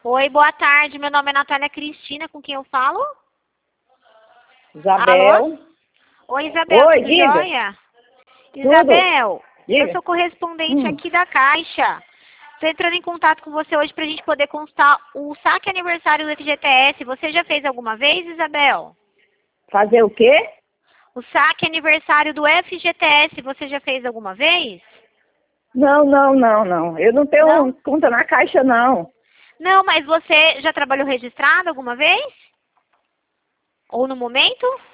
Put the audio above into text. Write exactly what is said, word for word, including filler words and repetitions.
Oi, boa tarde. Meu nome é Natália Cristina, com quem eu falo? Isabel. Alô? Oi, Isabel, Oi, tudo diga. jóia? Isabel, eu Diga. sou correspondente Hum. aqui da Caixa. Estou entrando em contato com você hoje para a gente poder constar o saque aniversário do F G T S. Você já fez alguma vez, Isabel? Fazer o quê? O saque aniversário do F G T S, você já fez alguma vez? Não, não, não, não. Eu não tenho Não? conta na Caixa, não. Não, mas você já trabalhou registrado alguma vez? Ou no momento?